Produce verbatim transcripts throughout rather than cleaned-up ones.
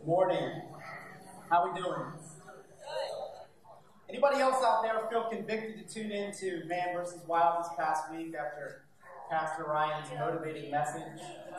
Morning. How we doing? Anybody else out there feel convicted to tune in to Man versus Wild this past week after Pastor Ryan's motivating message?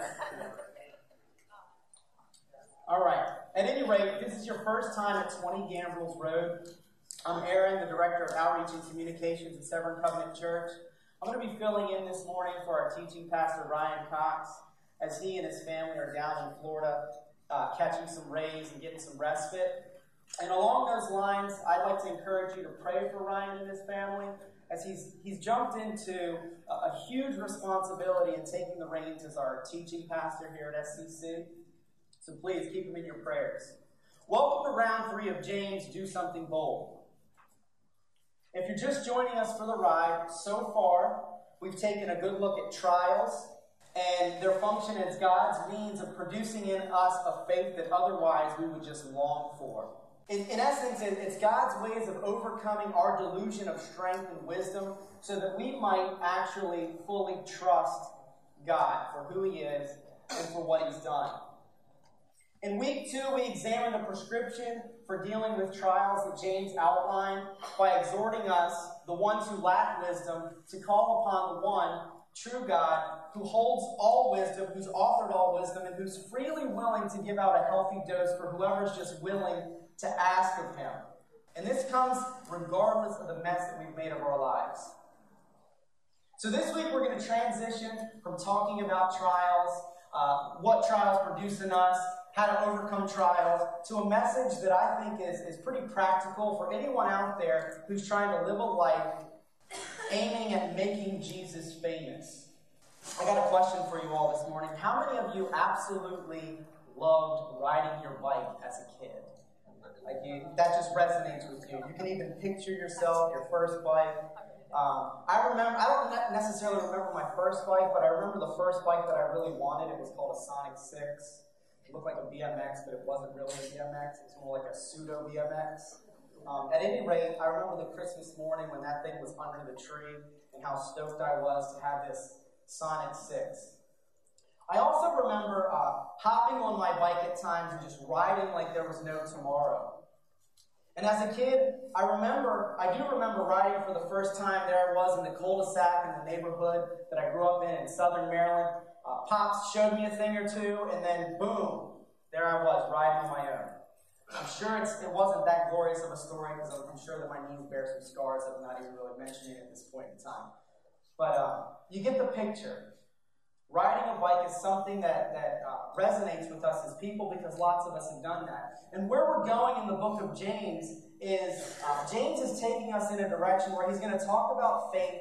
All right. At any rate, if this is your first time at twenty Gambrels Road, I'm Aaron, the Director of Outreach and Communications at Severn Covenant Church. I'm going to be filling in this morning for our teaching pastor, Ryan Cox, as he and his family are down in Florida uh, catching some rays and getting some respite. And along those lines, I'd like to encourage you to pray for Ryan and his family as he's he's jumped into a, a huge responsibility in taking the reins as our teaching pastor here at S C C. So please keep him in your prayers. Welcome to round three of James, Do Something Bold. If you're just joining us for the ride, so far we've taken a good look at trials and their function as God's means of producing in us a faith that otherwise we would just long for. In, in essence, it, it's God's ways of overcoming our delusion of strength and wisdom so that we might actually fully trust God for who He is and for what He's done. In week two, we examined the prescription for dealing with trials that James outlined by exhorting us, the ones who lack wisdom, to call upon the one true God who holds all wisdom, who's authored all wisdom, and who's freely willing to give out a healthy dose for whoever's just willing to ask of Him. And this comes regardless of the mess that we've made of our lives. So this week we're going to transition from talking about trials, uh, what trials produce in us, how to overcome trials, to a message that I think is, is pretty practical for anyone out there who's trying to live a life aiming at making Jesus famous. I got a question for you all this morning. How many of you absolutely loved riding your bike as a kid? Like you, that just resonates with you. You can even picture yourself, your first bike. Um, I remember, I don't necessarily remember my first bike, but I remember the first bike that I really wanted. It was called a Sonic six. It looked like a B M X, but it wasn't really a B M X. It was more like a pseudo B M X. Um, at any rate, I remember the Christmas morning when that thing was under the tree and how stoked I was to have this Sonic six. I also remember uh, hopping on my bike at times and just riding like there was no tomorrow. And as a kid, I remember, I do remember riding for the first time. There I was in the cul-de-sac in the neighborhood that I grew up in in southern Maryland. Uh, Pops showed me a thing or two, and then boom, there I was riding on my own. I'm sure it's, it wasn't that glorious of a story because I'm, I'm sure that my knees bear some scars that I'm not even really mentioning at this point in time. But uh, you get the picture. Riding a bike is something that, that uh, resonates with us as people because lots of us have done that. And where we're going in the book of James is, uh, James is taking us in a direction where he's going to talk about faith,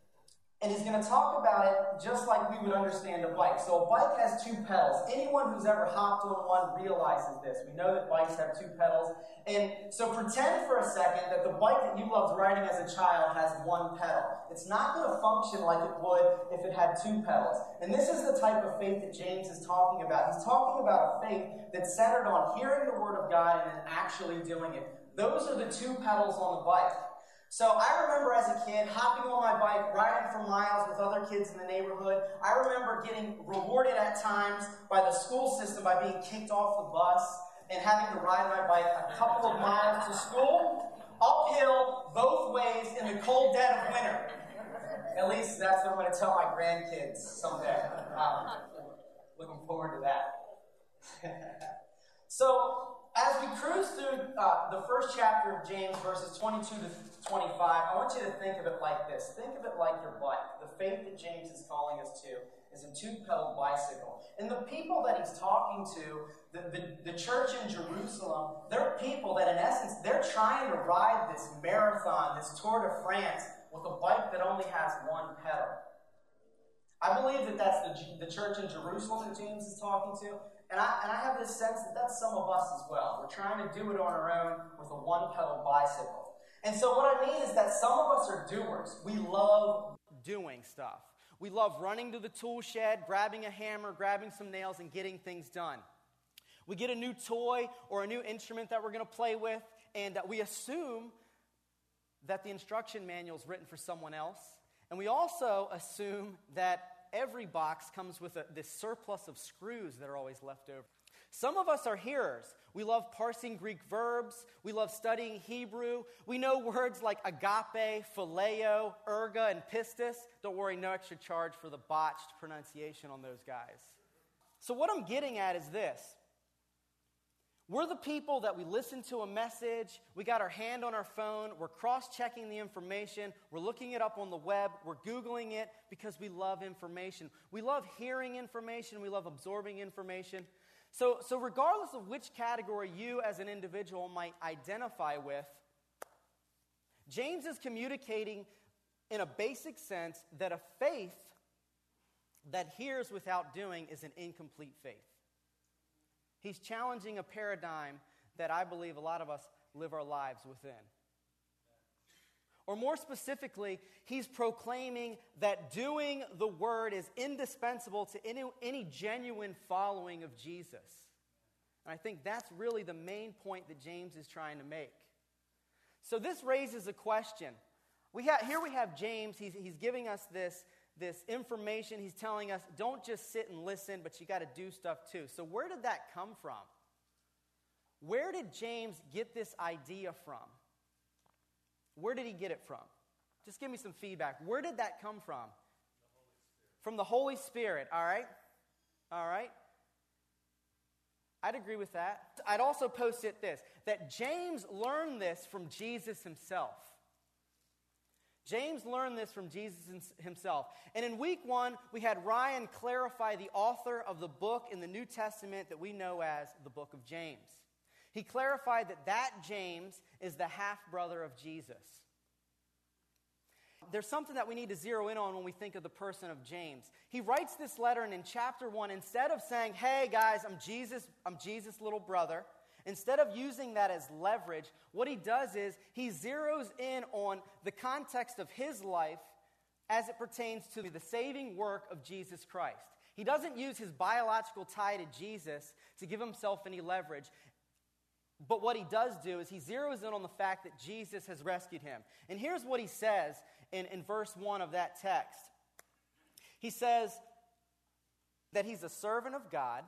and he's going to talk about it just like we would understand a bike. So a bike has two pedals. Anyone who's ever hopped on one realizes this. We know that bikes have two pedals. And so pretend for a second that the bike that you loved riding as a child has one pedal. It's not going to function like it would if it had two pedals. And this is the type of faith that James is talking about. He's talking about a faith that's centered on hearing the Word of God and then actually doing it. Those are the two pedals on the bike. So I remember as a kid hopping on my bike, riding for miles with other kids in the neighborhood. I remember getting rewarded at times by the school system by being kicked off the bus and having to ride my bike a couple of miles to school, uphill, both ways in the cold dead of winter. At least that's what I'm going to tell my grandkids someday. Um, looking forward to that. So, as we cruise through uh, the first chapter of James, verses twenty-two to twenty-five, I want you to think of it like this. Think of it like your bike. The faith that James is calling us to is a two-pedal bicycle. And the people that he's talking to, the, the, the church in Jerusalem, they're people that in essence, they're trying to ride this marathon, this Tour de France, with a bike that only has one pedal. I believe that that's the, the church in Jerusalem that James is talking to. And I, and I have this sense that that's some of us as well. We're trying to do it on our own with a one-pedal bicycle. And so what I mean is that some of us are doers. We love doing stuff. We love running to the tool shed, grabbing a hammer, grabbing some nails, and getting things done. We get a new toy or a new instrument that we're going to play with, and uh, we assume that the instruction manual is written for someone else. And we also assume that every box comes with a, this surplus of screws that are always left over. Some of us are hearers. We love parsing Greek verbs. We love studying Hebrew. We know words like agape, phileo, erga, and pistis. Don't worry, no extra charge for the botched pronunciation on those guys. So what I'm getting at is this. We're the people that we listen to a message, we got our hand on our phone, we're cross-checking the information, we're looking it up on the web, we're Googling it because we love information. We love hearing information, we love absorbing information. So, so regardless of which category you as an individual might identify with, James is communicating in a basic sense that a faith that hears without doing is an incomplete faith. He's challenging a paradigm that I believe a lot of us live our lives within. Or more specifically, he's proclaiming that doing the word is indispensable to any, any genuine following of Jesus. And I think that's really the main point that James is trying to make. So this raises a question. We have, here we have James, he's, he's giving us this, this information. He's telling us, don't just sit and listen, but you got to do stuff too. So where did that come from? Where did James get this idea from? Where did he get it from? Just give me some feedback. Where did that come from? The from the Holy Spirit, all right? All right? I'd agree with that. I'd also post it this, that James learned this from Jesus himself. James learned this from Jesus himself. And in week one, we had Ryan clarify the author of the book in the New Testament that we know as the book of James. He clarified that that James is the half-brother of Jesus. There's something that we need to zero in on when we think of the person of James. He writes this letter, and in chapter one, instead of saying, hey guys, I'm Jesus, I'm Jesus' little brother, instead of using that as leverage, what he does is he zeroes in on the context of his life as it pertains to the saving work of Jesus Christ. He doesn't use his biological tie to Jesus to give himself any leverage. But what he does do is he zeroes in on the fact that Jesus has rescued him. And here's what he says in, in verse one of that text. He says that he's a servant of God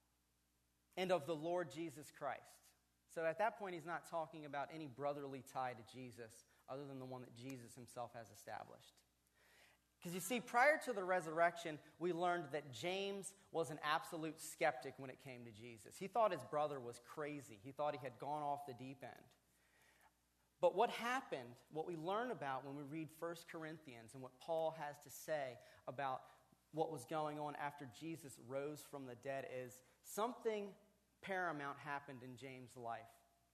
and of the Lord Jesus Christ. So at that point, he's not talking about any brotherly tie to Jesus other than the one that Jesus himself has established. Because you see, prior to the resurrection, we learned that James was an absolute skeptic when it came to Jesus. He thought his brother was crazy. He thought he had gone off the deep end. But what happened, what we learn about when we read First Corinthians and what Paul has to say about what was going on after Jesus rose from the dead is something paramount happened in James' life.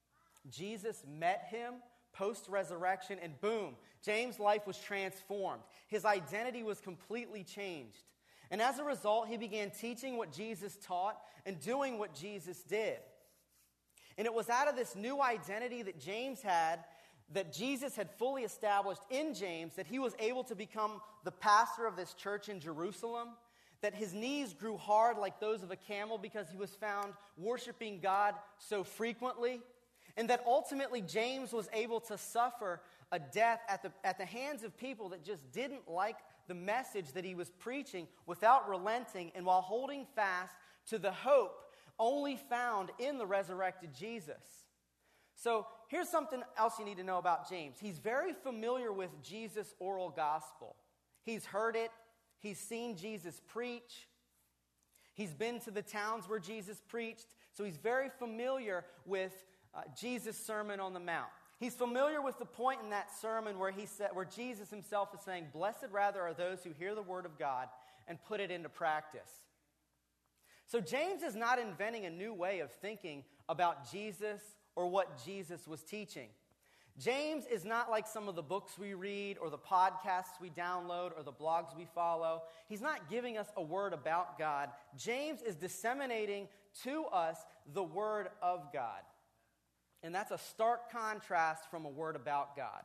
Jesus met him post-resurrection, and boom, James' life was transformed. His identity was completely changed. And as a result, he began teaching what Jesus taught and doing what Jesus did. And it was out of this new identity that James had, that Jesus had fully established in James, that he was able to become the pastor of this church in Jerusalem, that his knees grew hard like those of a camel because he was found worshiping God so frequently, and that ultimately James was able to suffer a death at the, at the hands of people that just didn't like the message that he was preaching without relenting and while holding fast to the hope only found in the resurrected Jesus. So here's something else you need to know about James. He's very familiar with Jesus' oral gospel. He's heard it. He's seen Jesus preach. He's been to the towns where Jesus preached. So he's very familiar with Uh, Jesus' Sermon on the Mount. He's familiar with the point in that sermon where he said, where Jesus himself is saying, "Blessed rather are those who hear the word of God and put it into practice." So James is not inventing a new way of thinking about Jesus or what Jesus was teaching. James is not like some of the books we read or the podcasts we download or the blogs we follow. He's not giving us a word about God. James is disseminating to us the word of God. And that's a stark contrast from a word about God.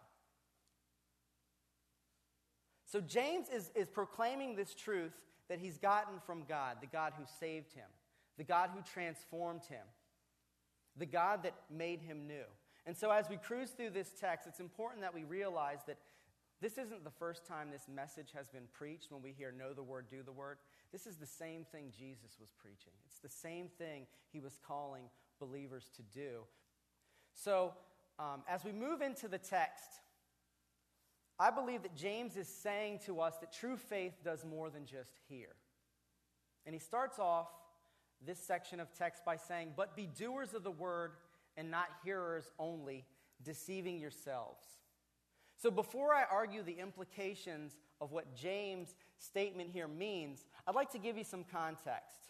So James is, is proclaiming this truth that he's gotten from God, the God who saved him, the God who transformed him, the God that made him new. And so as we cruise through this text, it's important that we realize that This isn't the first time this message has been preached when we hear know the word, do the word. This is the same thing Jesus was preaching. It's the same thing he was calling believers to do. So, um, as we move into the text, I believe that James is saying to us that true faith does more than just hear. And he starts off this section of text by saying, "But be doers of the word and not hearers only, deceiving yourselves." So before I argue the implications of what James' statement here means, I'd like to give you some context.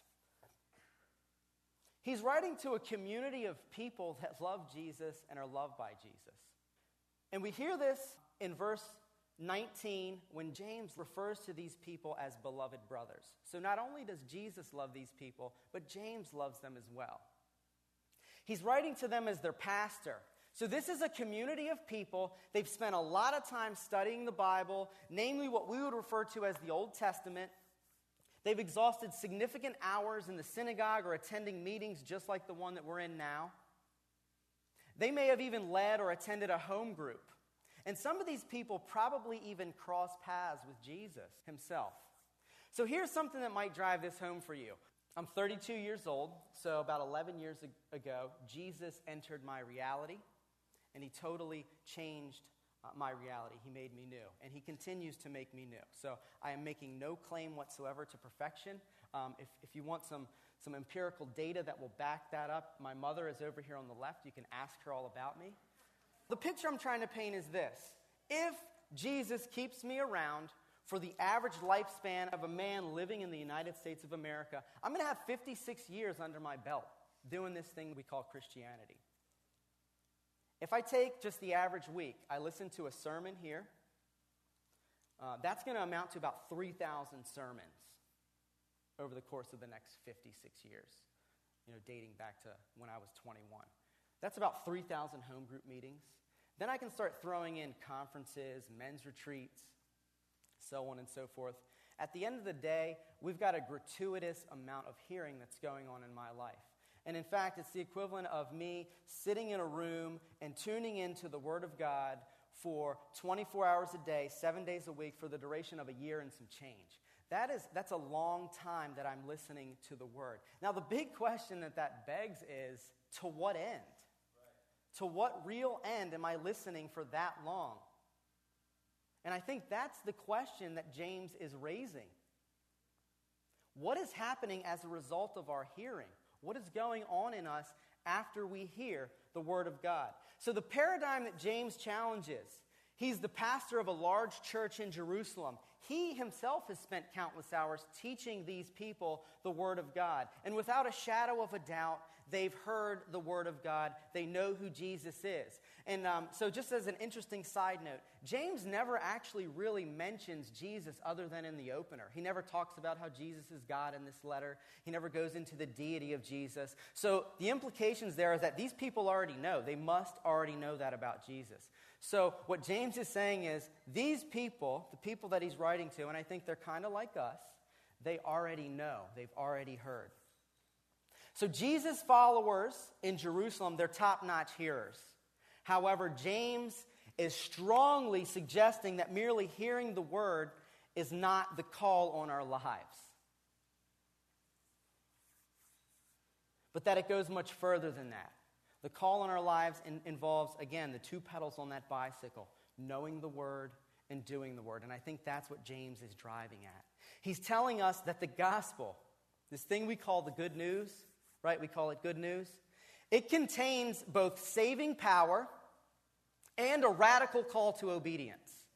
He's writing to a community of people that love Jesus and are loved by Jesus. And we hear this in verse nineteen when James refers to these people as beloved brothers. So not only does Jesus love these people, but James loves them as well. He's writing to them as their pastor. So this is a community of people. They've spent a lot of time studying the Bible, namely what we would refer to as the Old Testament. They've exhausted significant hours in the synagogue or attending meetings just like the one that we're in now. They may have even led or attended a home group. And some of these people probably even crossed paths with Jesus himself. So here's something that might drive this home for you. I'm thirty-two years old, so about eleven years ago, Jesus entered my reality. And he totally changed uh, my reality. He made me new. And he continues to make me new. So I am making no claim whatsoever to perfection. Um, if, if you want some, some empirical data that will back that up, my mother is over here on the left. You can ask her all about me. The picture I'm trying to paint is this. If Jesus keeps me around for the average lifespan of a man living in the United States of America, I'm going to have fifty-six years under my belt doing this thing we call Christianity. If I take just the average week, I listen to a sermon here, uh, that's going to amount to about three thousand sermons over the course of the next fifty-six years, you know, dating back to when I was twenty-one. That's about three thousand home group meetings. Then I can start throwing in conferences, men's retreats, so on and so forth. At the end of the day, we've got a gratuitous amount of hearing that's going on in my life. And in fact, it's the equivalent of me sitting in a room and tuning into the Word of God for twenty-four hours a day, seven days a week, for the duration of a year and some change. That is, that's a long time that I'm listening to the Word. Now, the big question that that begs is, to what end? Right. To what real end am I listening for that long? And I think that's the question that James is raising. What is happening as a result of our hearing? What is going on in us after we hear the Word of God? So the paradigm that James challenges, he's the pastor of a large church in Jerusalem. He himself has spent countless hours teaching these people the Word of God. And without a shadow of a doubt, they've heard the Word of God. They know who Jesus is. And um, so just as an interesting side note, James never actually really mentions Jesus other than in the opener. He never talks about how Jesus is God in this letter. He never goes into the deity of Jesus. So the implications there is that these people already know. They must already know that about Jesus. So what James is saying is, these people, the people that he's writing to, and I think they're kind of like us, they already know. They've already heard. So Jesus' followers in Jerusalem, they're top-notch hearers. However, James is strongly suggesting that merely hearing the word is not the call on our lives, but that it goes much further than that. The call on our lives in, involves, again, the two pedals on that bicycle, knowing the word and doing the word. And I think that's what James is driving at. He's telling us that the gospel, this thing we call the good news, right? We call it good news. It contains both saving power and a radical call to obedience.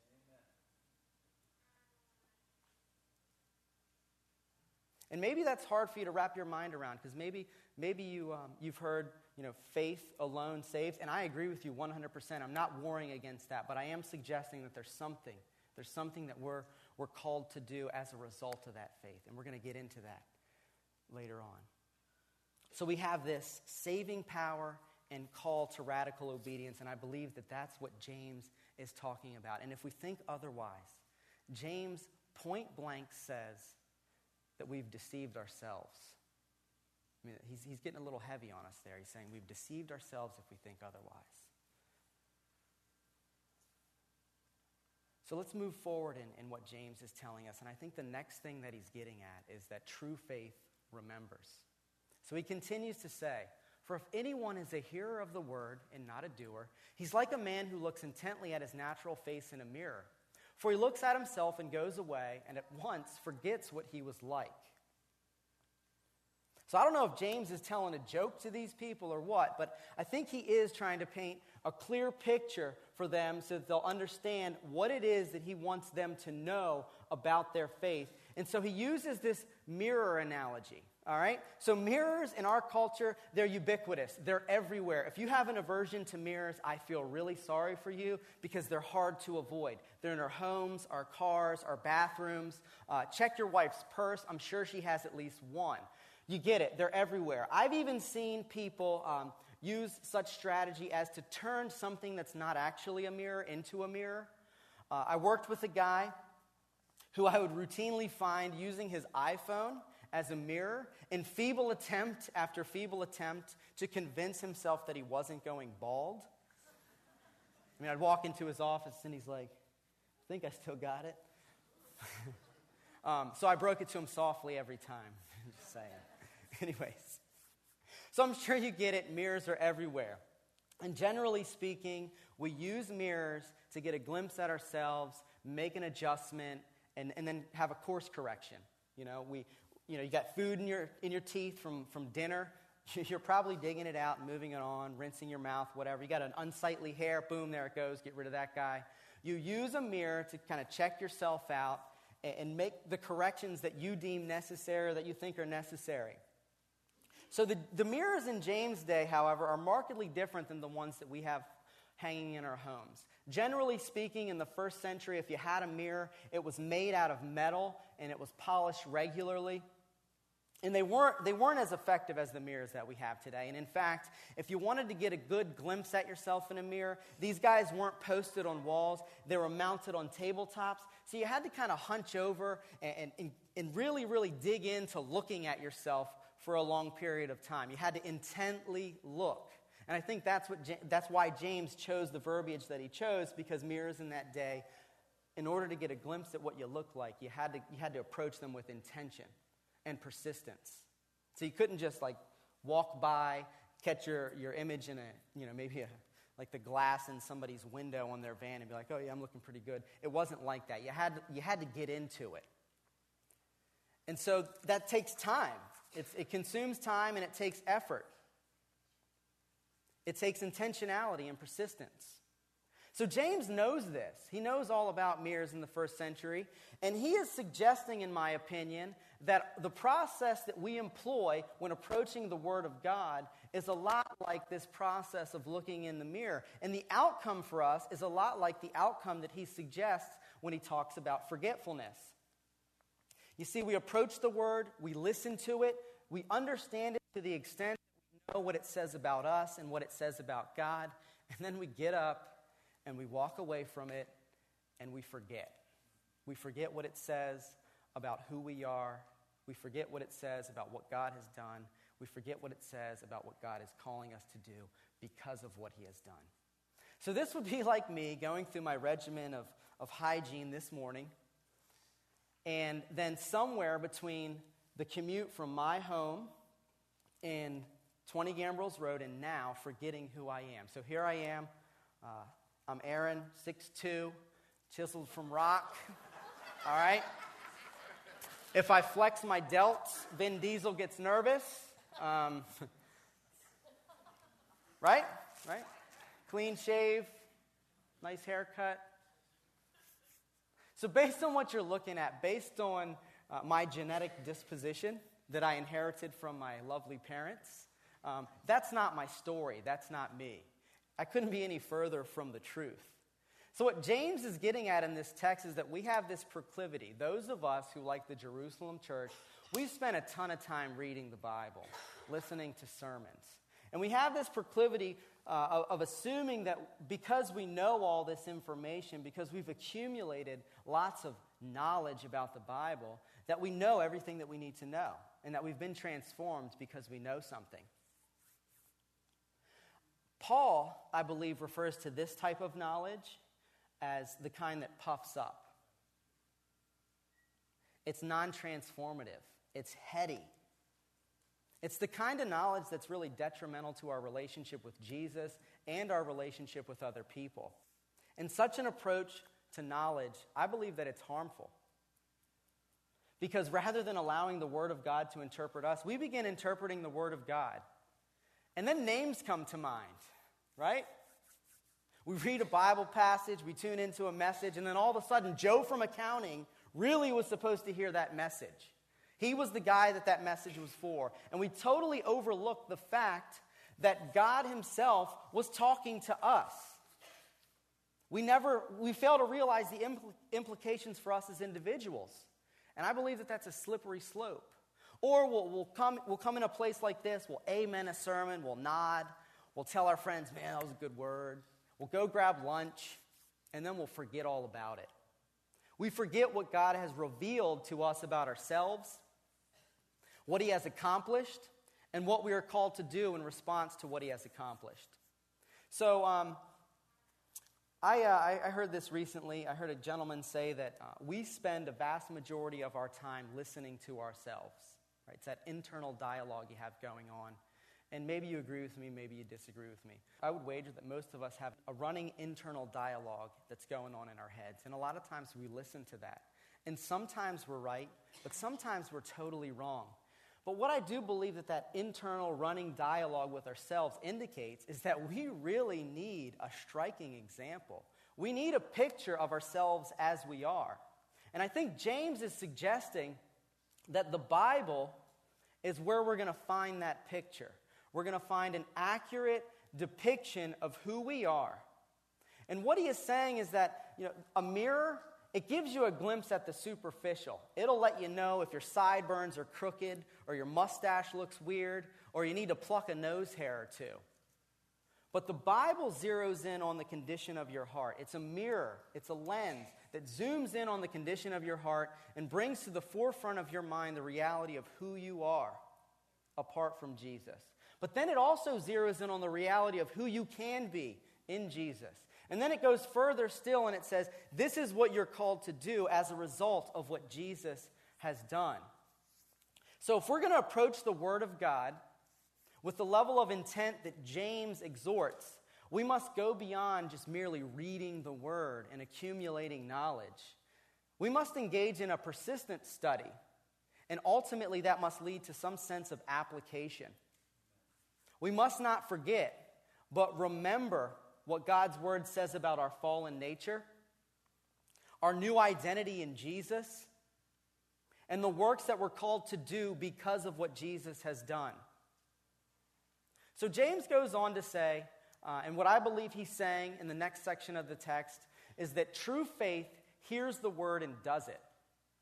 And maybe that's hard for you to wrap your mind around, because maybe maybe you um, you've heard, you know, faith alone saves, and I agree with you one hundred percent. I'm not warring against that, but I am suggesting that there's something there's something that we're we're called to do as a result of that faith, and we're going to get into that later on. So we have this saving power and call to radical obedience, and I believe that that's what James is talking about. And if we think otherwise, James point blank says that we've deceived ourselves. I mean, he's, he's getting a little heavy on us there. He's saying we've deceived ourselves if we think otherwise. So let's move forward in, in what James is telling us. And I think the next thing that he's getting at is that true faith remembers. So he continues to say, for if anyone is a hearer of the word and not a doer, he's like a man who looks intently at his natural face in a mirror. For he looks at himself and goes away and at once forgets what he was like. So I don't know if James is telling a joke to these people or what, but I think he is trying to paint a clear picture for them so that they'll understand what it is that he wants them to know about their faith. And so he uses this mirror analogy, all right? So mirrors in our culture, they're ubiquitous. They're everywhere. If you have an aversion to mirrors, I feel really sorry for you because they're hard to avoid. They're in our homes, our cars, our bathrooms. Uh, check your wife's purse. I'm sure she has at least one. You get it. They're everywhere. I've even seen people um, use such strategy as to turn something that's not actually a mirror into a mirror. Uh, I worked with a guy who I would routinely find using his iPhone as a mirror in feeble attempt after feeble attempt to convince himself that he wasn't going bald. I mean, I'd walk into his office and he's like, I think I still got it. um, so I broke it to him softly every time. Just saying. Anyways, so I'm sure you get it. Mirrors are everywhere. And generally speaking, we use mirrors to get a glimpse at ourselves, make an adjustment, and, and then have a course correction. You know, we, you know, you got food in your in your teeth from, from dinner. You're probably digging it out and moving it on, rinsing your mouth, whatever. You got an unsightly hair, boom, there it goes. Get rid of that guy. You use a mirror to kind of check yourself out and, and make the corrections that you deem necessary or that you think are necessary. So the, the mirrors in James' day, however, are markedly different than the ones that we have hanging in our homes. Generally speaking, in the first century, if you had a mirror, it was made out of metal and it was polished regularly. And they weren't, they weren't as effective as the mirrors that we have today. And in fact, if you wanted to get a good glimpse at yourself in a mirror, these guys weren't posted on walls. They were mounted on tabletops. So you had to kind of hunch over and, and, and really, really dig into looking at yourself for a long period of time. You had to intently look. And I think that's what that's why James chose the verbiage that he chose, because mirrors in that day, in order to get a glimpse at what you looked like, you had to you had to approach them with intention and persistence. So you couldn't just like walk by, catch your, your image in a, you know, maybe a, like the glass in somebody's window on their van and be like, oh yeah, I'm looking pretty good. It wasn't like that. You had you had to get into it. And so that takes time. It's, it consumes time and it takes effort. It takes intentionality and persistence. So James knows this. He knows all about mirrors in the first century. And he is suggesting, in my opinion, that the process that we employ when approaching the Word of God is a lot like this process of looking in the mirror. And the outcome for us is a lot like the outcome that he suggests when he talks about forgetfulness. You see, we approach the Word, we listen to it, we understand it to the extent that we know what it says about us and what it says about God, and then we get up and we walk away from it and we forget. We forget what it says about who we are. We forget what it says about what God has done. We forget what it says about what God is calling us to do because of what he has done. So this would be like me going through my regimen of, of hygiene this morning, and then somewhere between the commute from my home and twenty Gambrels Road and now forgetting who I am. So here I am. Uh, I'm Aaron, six two, chiseled from rock. All right? If I flex my delts, Vin Diesel gets nervous. Um, right? Right? Clean shave, nice haircut. So based on what you're looking at, based on uh, my genetic disposition that I inherited from my lovely parents, um, that's not my story. That's not me. I couldn't be any further from the truth. So what James is getting at in this text is that we have this proclivity. Those of us who like the Jerusalem church, we've spent a ton of time reading the Bible, listening to sermons. And we have this proclivity uh, of, of assuming that because we know all this information, because we've accumulated lots of knowledge about the Bible, that we know everything that we need to know, and that we've been transformed because we know something. Paul, I believe, refers to this type of knowledge as the kind that puffs up. It's non-transformative. It's heady. It's the kind of knowledge that's really detrimental to our relationship with Jesus and our relationship with other people. And such an approach to knowledge, I believe that it's harmful. Because rather than allowing the Word of God to interpret us, we begin interpreting the Word of God. And then names come to mind, right? We read a Bible passage, we tune into a message, and then all of a sudden, Joe from accounting really was supposed to hear that message. He was the guy that that message was for. And we totally overlooked the fact that God himself was talking to us. We never, we fail to realize the impl- implications for us as individuals. And I believe that that's a slippery slope. Or we'll, we'll, come, we'll come in a place like this, we'll amen a sermon, we'll nod, we'll tell our friends, man, that was a good word. We'll go grab lunch, and then we'll forget all about it. We forget what God has revealed to us about ourselves, what he has accomplished, and what we are called to do in response to what he has accomplished. So, um, I, uh, I heard this recently. I heard a gentleman say that uh, we spend a vast majority of our time listening to ourselves. Right? It's that internal dialogue you have going on. And maybe you agree with me, maybe you disagree with me. I would wager that most of us have a running internal dialogue that's going on in our heads. And a lot of times we listen to that. And sometimes we're right, but sometimes we're totally wrong. But what I do believe that that internal running dialogue with ourselves indicates is that we really need a striking example. We need a picture of ourselves as we are. And I think James is suggesting that the Bible is where we're going to find that picture. We're going to find an accurate depiction of who we are. And what he is saying is that, you know, a mirror, it gives you a glimpse at the superficial. It'll let you know if your sideburns are crooked, or your mustache looks weird, or you need to pluck a nose hair or two. But the Bible zeroes in on the condition of your heart. It's a mirror, it's a lens that zooms in on the condition of your heart and brings to the forefront of your mind the reality of who you are apart from Jesus. But then it also zeroes in on the reality of who you can be in Jesus. And then it goes further still and it says, this is what you're called to do as a result of what Jesus has done. So if we're going to approach the Word of God with the level of intent that James exhorts, we must go beyond just merely reading the Word and accumulating knowledge. We must engage in a persistent study, and ultimately that must lead to some sense of application. We must not forget, but remember what God's Word says about our fallen nature, our new identity in Jesus, and the works that we're called to do because of what Jesus has done. So James goes on to say, uh, and what I believe he's saying in the next section of the text, is that true faith hears the word and does it.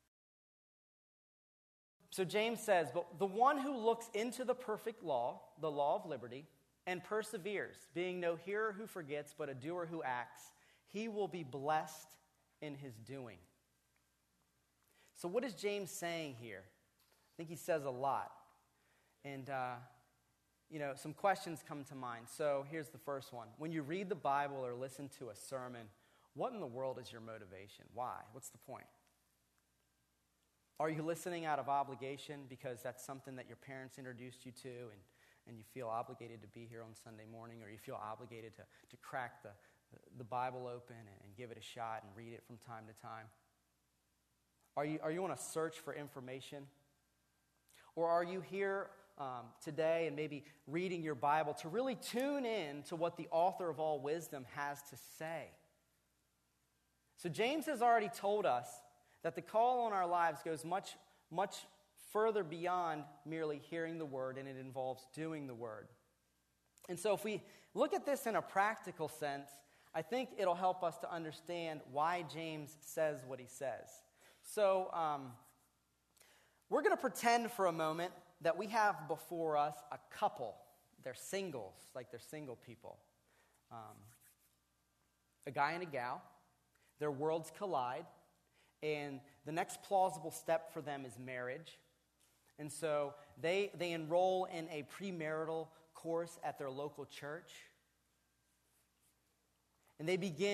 So James says, but the one who looks into the perfect law, the law of liberty, and perseveres, being no hearer who forgets, but a doer who acts, he will be blessed in his doing. So what is James saying here? I think he says a lot. And, uh, you know, some questions come to mind. So here's the first one. When you read the Bible or listen to a sermon, what in the world is your motivation? Why? What's the point? Are you listening out of obligation because that's something that your parents introduced you to and, and you feel obligated to be here on Sunday morning, or you feel obligated to, to crack the, the Bible open and, and give it a shot and read it from time to time? Are you, are you on a search for information? Or are you here um, today and maybe reading your Bible to really tune in to what the author of all wisdom has to say? So James has already told us that the call on our lives goes much, much further beyond merely hearing the word, and it involves doing the word. And so if we look at this in a practical sense, I think it'll help us to understand why James says what he says. So um, we're going to pretend for a moment that we have before us a couple. They're singles, like they're single people. Um, a guy and a gal. Their worlds collide. And the next plausible step for them is marriage. And so they, they enroll in a premarital course at their local church. And they begin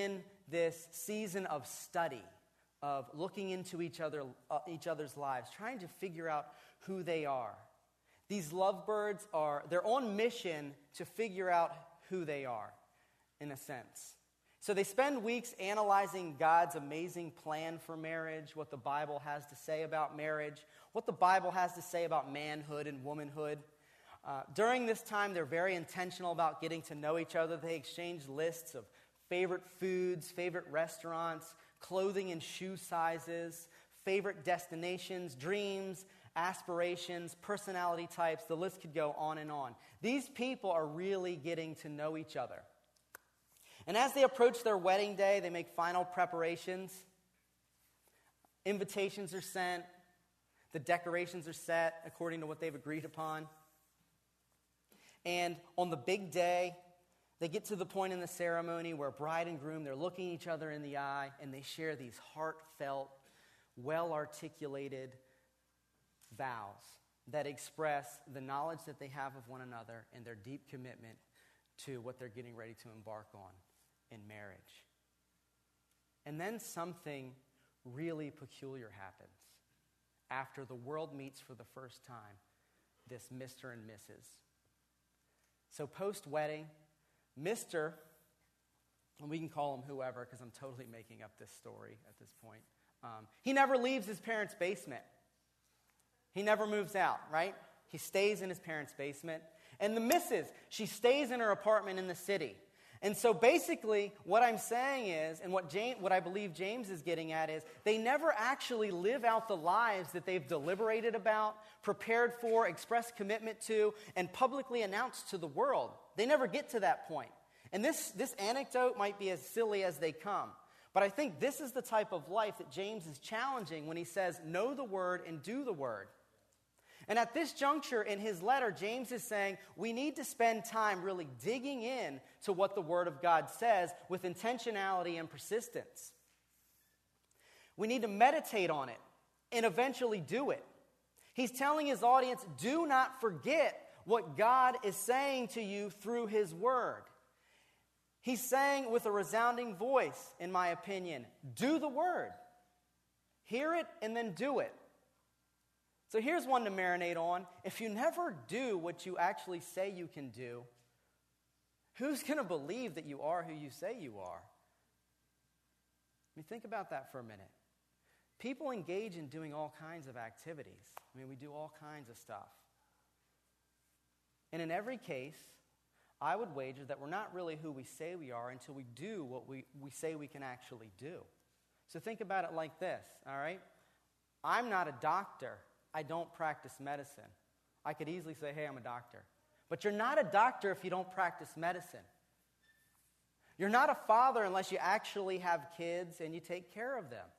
this season of study, of looking into each other, uh, each other's lives, trying to figure out who they are. These lovebirds are, they're on mission to figure out who they are, in a sense. So they spend weeks analyzing God's amazing plan for marriage, what the Bible has to say about marriage, what the Bible has to say about manhood and womanhood. Uh, during this time, they're very intentional about getting to know each other. They exchange lists of favorite foods, favorite restaurants, clothing and shoe sizes, favorite destinations, dreams, aspirations, personality types. The list could go on and on. These people are really getting to know each other. And as they approach their wedding day, they make final preparations. Invitations are sent. The decorations are set according to what they've agreed upon. And on the big day, they get to the point in the ceremony where bride and groom, they're looking each other in the eye, and they share these heartfelt, well-articulated vows that express the knowledge that they have of one another and their deep commitment to what they're getting ready to embark on in marriage. And then something really peculiar happens. After the world meets for the first time, this Mister and Missus So post-wedding, Mister, and we can call him whoever because I'm totally making up this story at this point, um, he never leaves his parents' basement. He never moves out, right? He stays in his parents' basement. And the Missus, she stays in her apartment in the city. And so basically, what I'm saying is, and what James, what I believe James is getting at is, they never actually live out the lives that they've deliberated about, prepared for, expressed commitment to, and publicly announced to the world. They never get to that point. And this, this anecdote might be as silly as they come. But I think this is the type of life that James is challenging when he says, know the word and do the word. And at this juncture in his letter, James is saying we need to spend time really digging in to what the Word of God says with intentionality and persistence. We need to meditate on it and eventually do it. He's telling his audience, do not forget what God is saying to you through His Word. He's saying with a resounding voice, in my opinion, do the Word. Hear it and then do it. So here's one to marinate on. If you never do what you actually say you can do, who's going to believe that you are who you say you are? I mean, think about that for a minute. People engage in doing all kinds of activities. I mean, we do all kinds of stuff. And in every case, I would wager that we're not really who we say we are until we do what we, we say we can actually do. So think about it like this, all right? I'm not a doctor. I don't practice medicine. I could easily say, hey, I'm a doctor. But you're not a doctor if you don't practice medicine. You're not a father unless you actually have kids and you take care of them.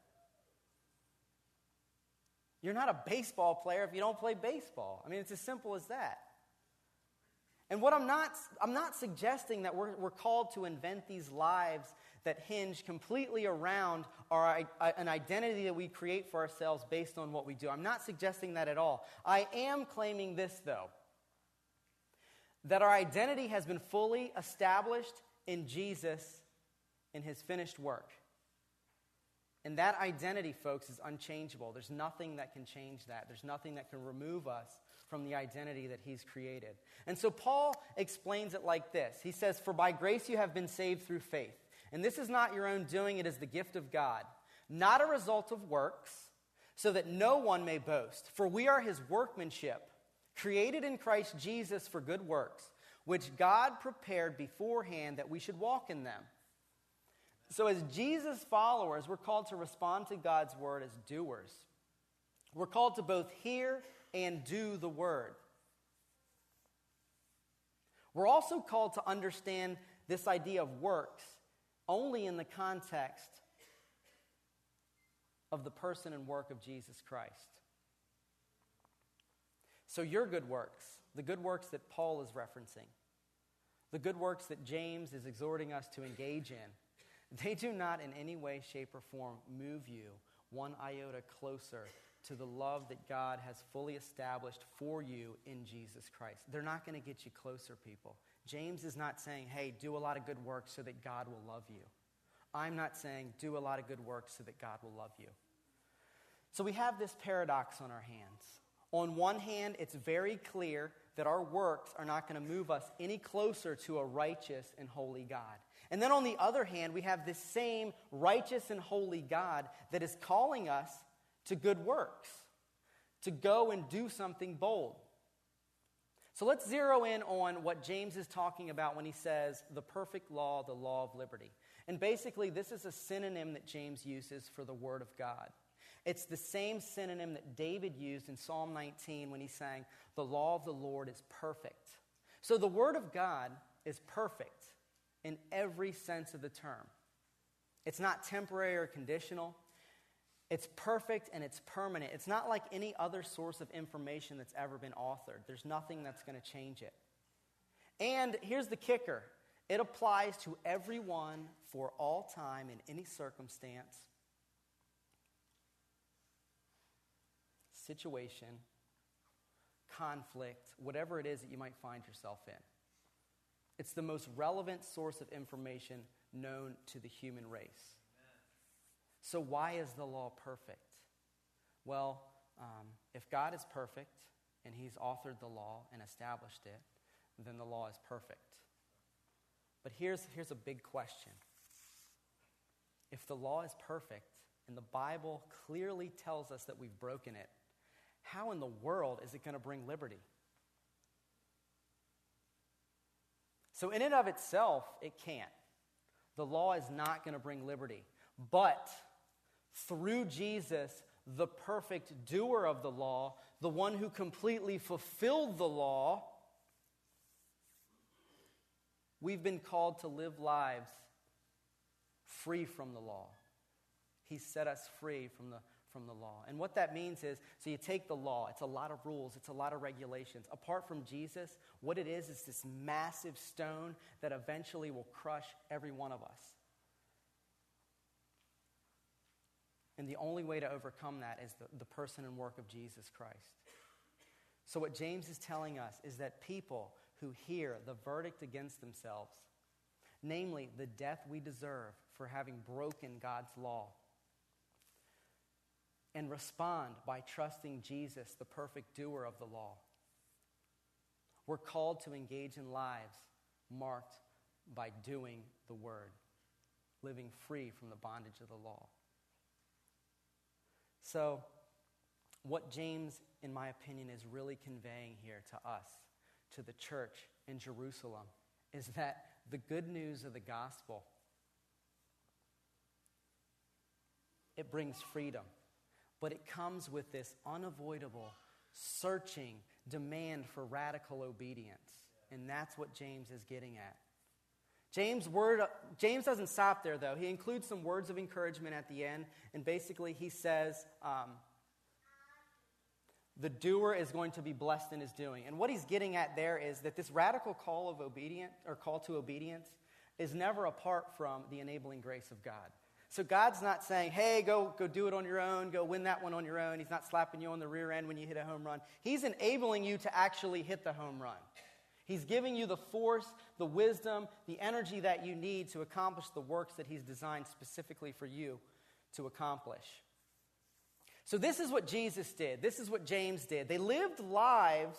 You're not a baseball player if you don't play baseball. I mean, it's as simple as that. And what I'm not, I'm not suggesting that we're, we're called to invent these lives that hinge completely around our, an identity that we create for ourselves based on what we do. I'm not suggesting that at all. I am claiming this, though, that our identity has been fully established in Jesus in His finished work. And that identity, folks, is unchangeable. There's nothing that can change that. There's nothing that can remove us from the identity that He's created. And so Paul explains it like this. He says, for by grace you have been saved through faith. And this is not your own doing, it is the gift of God, not a result of works, so that no one may boast. For we are His workmanship, created in Christ Jesus for good works, which God prepared beforehand that we should walk in them. So as Jesus followers, we're called to respond to God's word as doers. We're called to both hear and do the word. We're also called to understand this idea of works only in the context of the person and work of Jesus Christ. So your good works, the good works that Paul is referencing, the good works that James is exhorting us to engage in, they do not in any way, shape, or form move you one iota closer to the love that God has fully established for you in Jesus Christ. They're not going to get you closer, people. James is not saying, hey, do a lot of good works so that God will love you. I'm not saying do a lot of good works so that God will love you. So we have this paradox on our hands. On one hand, it's very clear that our works are not going to move us any closer to a righteous and holy God. And then on the other hand, we have this same righteous and holy God that is calling us to good works, to go and do something bold. So let's zero in on what James is talking about when he says the perfect law, the law of liberty. And basically, this is a synonym that James uses for the Word of God. It's the same synonym that David used in Psalm nineteen when he sang, "The law of the Lord is perfect." So the Word of God is perfect in every sense of the term. It's not temporary or conditional. It's perfect and it's permanent. It's not like any other source of information that's ever been authored. There's nothing that's going to change it. And here's the kicker. It applies to everyone for all time in any circumstance, situation, conflict, whatever it is that you might find yourself in. It's the most relevant source of information known to the human race. So why is the law perfect? Well, um, if God is perfect and he's authored the law and established it, then the law is perfect. But here's, here's a big question. If the law is perfect and the Bible clearly tells us that we've broken it, how in the world is it going to bring liberty? So in and of itself, it can't. The law is not going to bring liberty. But through Jesus, the perfect doer of the law, the one who completely fulfilled the law, we've been called to live lives free from the law. He set us free from the from the law. And what that means is, so you take the law, it's a lot of rules, it's a lot of regulations. Apart from Jesus, what it is is this massive stone that eventually will crush every one of us. And the only way to overcome that is the, the person and work of Jesus Christ. So what James is telling us is that people who hear the verdict against themselves, namely the death we deserve for having broken God's law, and respond by trusting Jesus, the perfect doer of the law, we're called to engage in lives marked by doing the word, living free from the bondage of the law. So, what James, in my opinion, is really conveying here to us, to the church in Jerusalem, is that the good news of the gospel, it brings freedom, but it comes with this unavoidable, searching demand for radical obedience. And that's what James is getting at. James' word, James doesn't stop there, though. He includes some words of encouragement at the end. And basically he says, um, the doer is going to be blessed in his doing. And what he's getting at there is that this radical call of obedience, or call to obedience, is never apart from the enabling grace of God. So God's not saying, hey, go, go do it on your own, go win that one on your own. He's not slapping you on the rear end when you hit a home run. He's enabling you to actually hit the home run. He's giving you the force, the wisdom, the energy that you need to accomplish the works that he's designed specifically for you to accomplish. So this is what Jesus did. This is what James did. They lived lives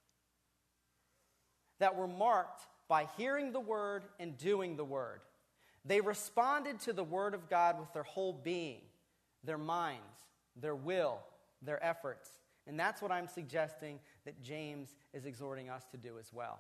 that were marked by hearing the word and doing the word. They responded to the word of God with their whole being, their minds, their will, their efforts. And that's what I'm suggesting that James is exhorting us to do as well.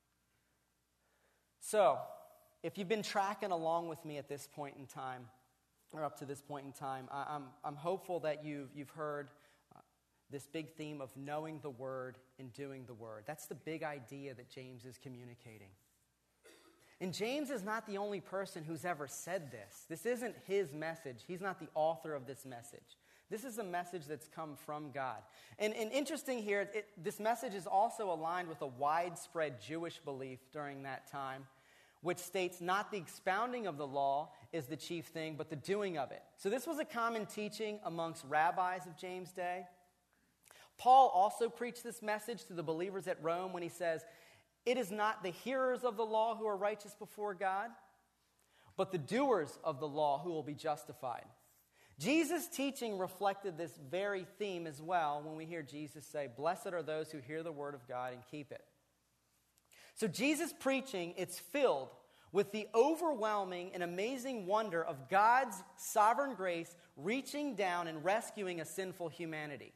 So, if you've been tracking along with me at this point in time, or up to this point in time, I, I'm, I'm hopeful that you've, you've heard uh, this big theme of knowing the word and doing the word. That's the big idea that James is communicating. And James is not the only person who's ever said this. This isn't his message. He's not the author of this message. This is a message that's come from God. And, and interesting here, it, this message is also aligned with a widespread Jewish belief during that time, which states not the expounding of the law is the chief thing, but the doing of it. So this was a common teaching amongst rabbis of James' day. Paul also preached this message to the believers at Rome when he says, it is not the hearers of the law who are righteous before God, but the doers of the law who will be justified. Jesus' teaching reflected this very theme as well when we hear Jesus say, "Blessed are those who hear the word of God and keep it." So Jesus' preaching, it's filled with the overwhelming and amazing wonder of God's sovereign grace reaching down and rescuing a sinful humanity.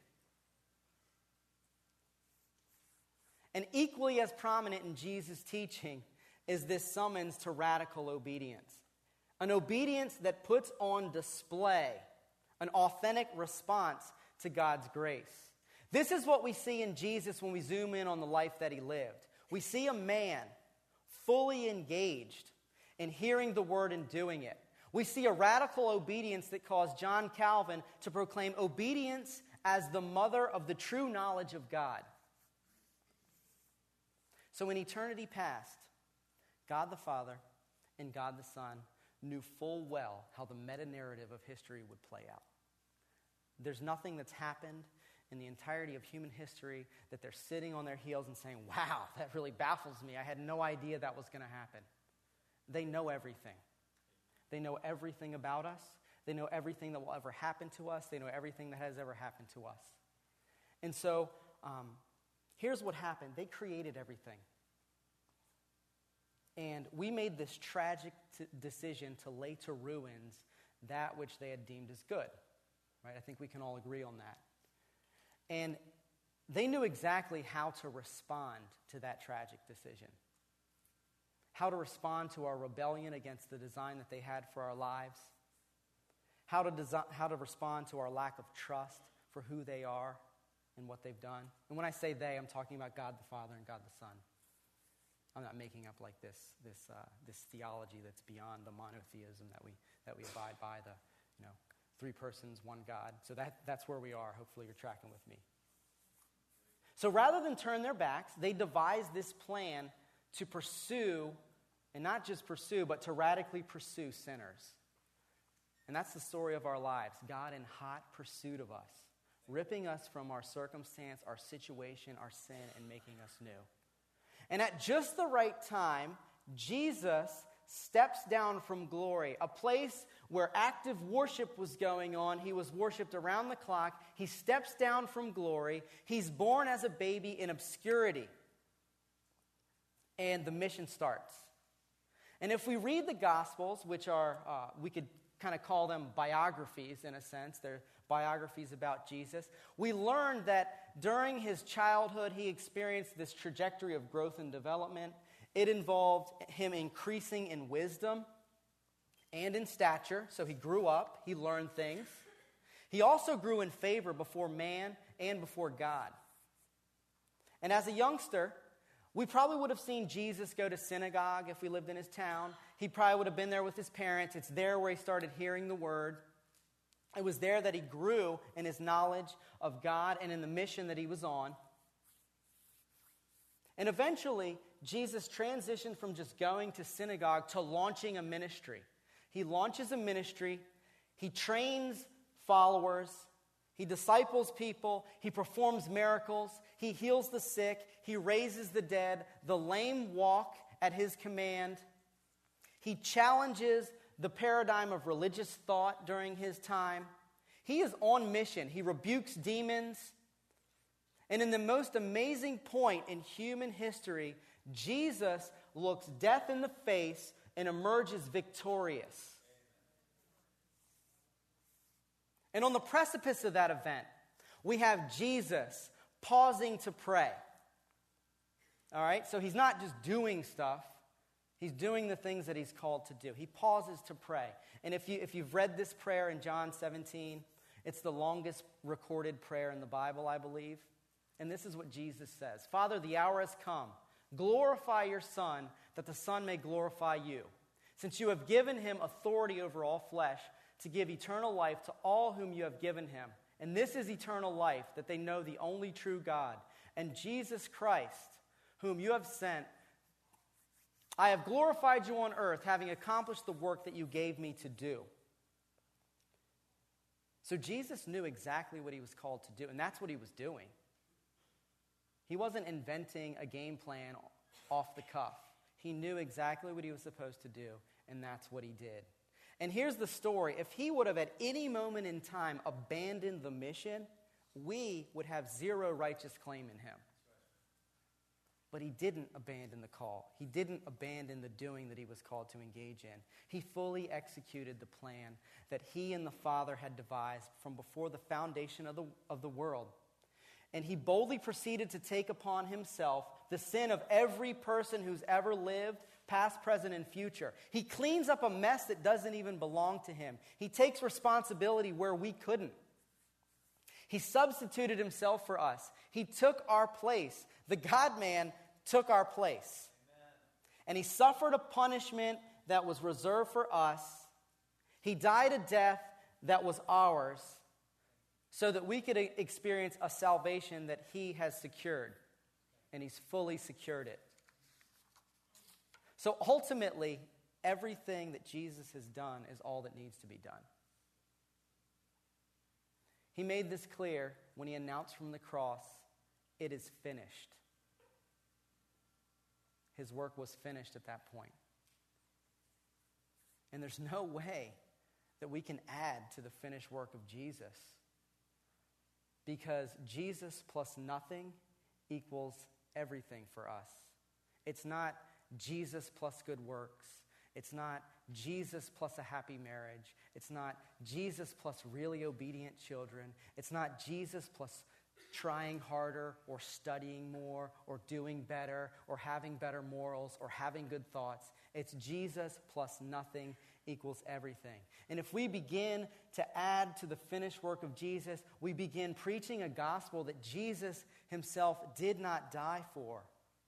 And equally as prominent in Jesus' teaching is this summons to radical obedience. An obedience that puts on display an authentic response to God's grace. This is what we see in Jesus when we zoom in on the life that he lived. We see a man fully engaged in hearing the word and doing it. We see a radical obedience that caused John Calvin to proclaim obedience as the mother of the true knowledge of God. So in eternity past, God the Father and God the Son knew full well how the meta-narrative of history would play out. There's nothing that's happened in the entirety of human history that they're sitting on their heels and saying, "Wow, that really baffles me. I had no idea that was going to happen." They know everything. They know everything about us. They know everything that will ever happen to us. They know everything that has ever happened to us. And so, um, here's what happened. They created everything. And we made this tragic t- decision to lay to ruins that which they had deemed as good. Right? I think we can all agree on that. And they knew exactly how to respond to that tragic decision. How to respond to our rebellion against the design that they had for our lives. How to, desi- how to respond to our lack of trust for who they are and what they've done. And when I say they, I'm talking about God the Father and God the Son. I'm not making up like this this uh, this theology that's beyond the monotheism that we that we abide by, the you know three persons, one God. So that that's where we are. Hopefully you're tracking with me. So rather than turn their backs, they devised this plan to pursue, and not just pursue, but to radically pursue sinners. And that's the story of our lives. God in hot pursuit of us, ripping us from our circumstance, our situation, our sin, and making us new. And at just the right time, Jesus steps down from glory, a place where active worship was going on. He was worshiped around the clock. He steps down from glory. He's born as a baby in obscurity. And the mission starts. And if we read the Gospels, which are, uh, we could kind of call them biographies in a sense, they're biographies about Jesus, we learn that during his childhood, he experienced this trajectory of growth and development. It involved him increasing in wisdom and in stature. So he grew up, he learned things. He also grew in favor before man and before God. And as a youngster, we probably would have seen Jesus go to synagogue if we lived in his town. He probably would have been there with his parents. It's there where he started hearing the word. It was there that he grew in his knowledge of God and in the mission that he was on. And eventually, Jesus transitioned from just going to synagogue to launching a ministry. He launches a ministry. He trains followers. He disciples people. He performs miracles. He heals the sick. He raises the dead. The lame walk at his command. He challenges the paradigm of religious thought during his time. He is on mission. He rebukes demons. And in the most amazing point in human history, Jesus looks death in the face and emerges victorious. And on the precipice of that event, we have Jesus pausing to pray. All right, so he's not just doing stuff. He's doing the things that he's called to do. He pauses to pray. And if, you, if you've read this prayer in John seventeen, it's the longest recorded prayer in the Bible, I believe. And this is what Jesus says. Father, the hour has come. Glorify your Son, that the Son may glorify you. Since you have given him authority over all flesh, to give eternal life to all whom you have given him. And this is eternal life, that they know the only true God, and Jesus Christ, whom you have sent. I have glorified you on earth, having accomplished the work that you gave me to do. So Jesus knew exactly what he was called to do, and that's what he was doing. He wasn't inventing a game plan off the cuff. He knew exactly what he was supposed to do, and that's what he did. And here's the story. If he would have at any moment in time abandoned the mission, we would have zero righteous claim in him. But he didn't abandon the call. He didn't abandon the doing that he was called to engage in. He fully executed the plan that he and the Father had devised from before the foundation of the, of the world. And he boldly proceeded to take upon himself the sin of every person who's ever lived, past, present, and future. He cleans up a mess that doesn't even belong to him. He takes responsibility where we couldn't. He substituted himself for us. He took our place. The God-man took our place. Amen. And he suffered a punishment that was reserved for us. He died a death that was ours so that we could experience a salvation that he has secured. And he's fully secured it. So ultimately, everything that Jesus has done is all that needs to be done. He made this clear when he announced from the cross, "It is finished." His work was finished at that point. And there's no way that we can add to the finished work of Jesus, because Jesus plus nothing equals everything for us. It's not Jesus plus good works. It's not Jesus plus a happy marriage. It's not Jesus plus really obedient children. It's not Jesus plus trying harder or studying more or doing better or having better morals or having good thoughts. It's Jesus plus nothing equals everything. And if we begin to add to the finished work of Jesus, we begin preaching a gospel that Jesus himself did not die for.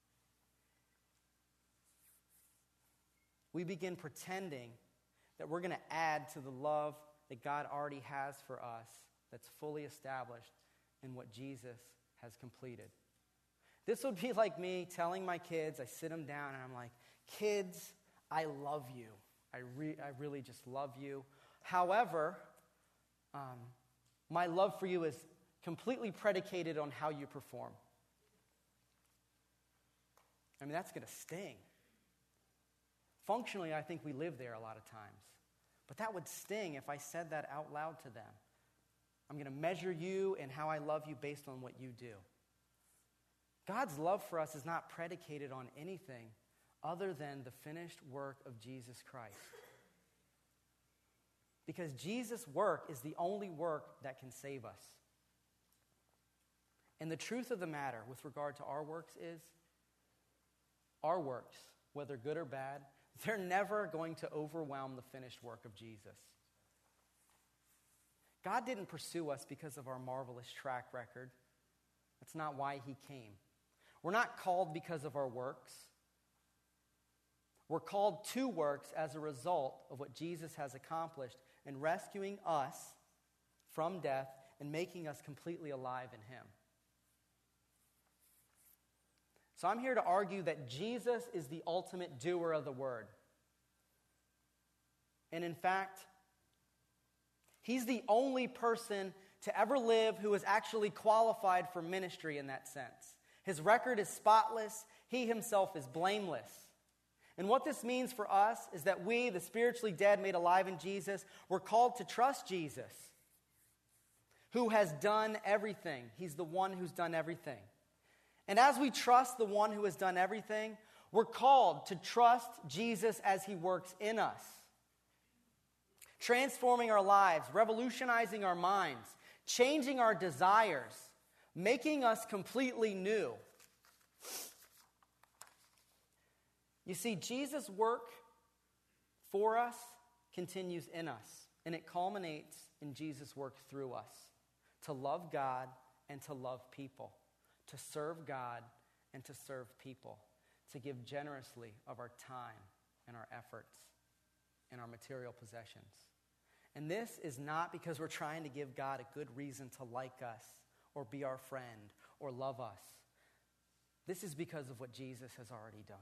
We begin pretending that we're going to add to the love that God already has for us that's fully established in what Jesus has completed. This would be like me telling my kids, I sit them down and I'm like, "Kids, I love you. I, re- I really just love you. However, um, my love for you is completely predicated on how you perform." I mean, that's going to sting. Functionally, I think we live there a lot of times. But that would sting if I said that out loud to them. I'm going to measure you and how I love you based on what you do. God's love for us is not predicated on anything other than the finished work of Jesus Christ. Because Jesus' work is the only work that can save us. And the truth of the matter with regard to our works is, our works, whether good or bad, they're never going to overwhelm the finished work of Jesus. God didn't pursue us because of our marvelous track record. That's not why he came. We're not called because of our works. We're called to works as a result of what Jesus has accomplished in rescuing us from death and making us completely alive in him. So I'm here to argue that Jesus is the ultimate doer of the word. And in fact, he's the only person to ever live who is actually qualified for ministry in that sense. His record is spotless. He himself is blameless. And what this means for us is that we, the spiritually dead made alive in Jesus, we're called to trust Jesus, who has done everything. He's the one who's done everything. And as we trust the one who has done everything, we're called to trust Jesus as he works in us, transforming our lives, revolutionizing our minds, changing our desires, making us completely new. You see, Jesus' work for us continues in us, and it culminates in Jesus' work through us, to love God and to love people, to serve God and to serve people, to give generously of our time and our efforts and our material possessions. And this is not because we're trying to give God a good reason to like us or be our friend or love us. This is because of what Jesus has already done.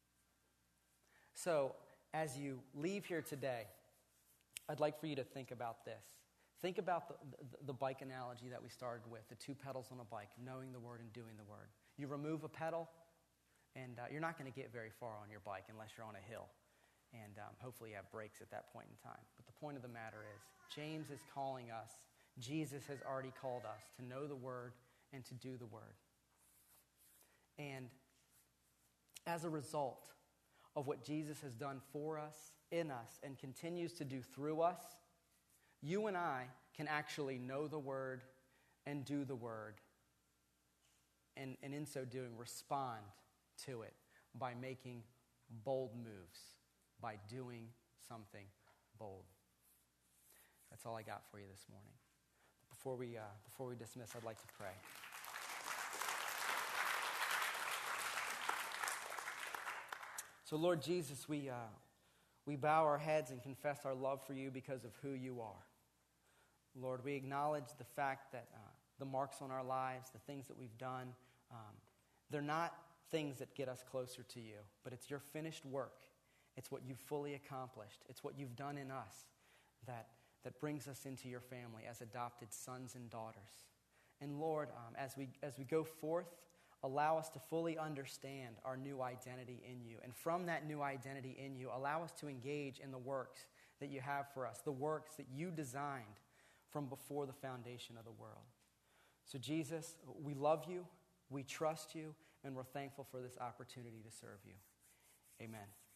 So, as you leave here today, I'd like for you to think about this. Think about the, the, the bike analogy that we started with, the two pedals on a bike, knowing the word and doing the word. You remove a pedal, and uh, you're not going to get very far on your bike unless you're on a hill. And um, hopefully you have breaks at that point in time. But the point of the matter is, James is calling us, Jesus has already called us to know the Word and to do the Word. And as a result of what Jesus has done for us, in us, and continues to do through us, you and I can actually know the Word and do the Word, and, and in so doing, respond to it by making bold moves, by doing something bold. That's all I got for you this morning. Before we, uh, before we dismiss, I'd like to pray. So, Lord Jesus, we, uh, we bow our heads and confess our love for you because of who you are. Lord, we acknowledge the fact that uh, the marks on our lives, the things that we've done, um, they're not things that get us closer to you, but it's your finished work. It's what you've fully accomplished. It's what you've done in us that, that brings us into your family as adopted sons and daughters. And Lord, um, as we as we go forth, allow us to fully understand our new identity in you. And from that new identity in you, allow us to engage in the works that you have for us, the works that you designed from before the foundation of the world. So Jesus, we love you, we trust you, and we're thankful for this opportunity to serve you. Amen.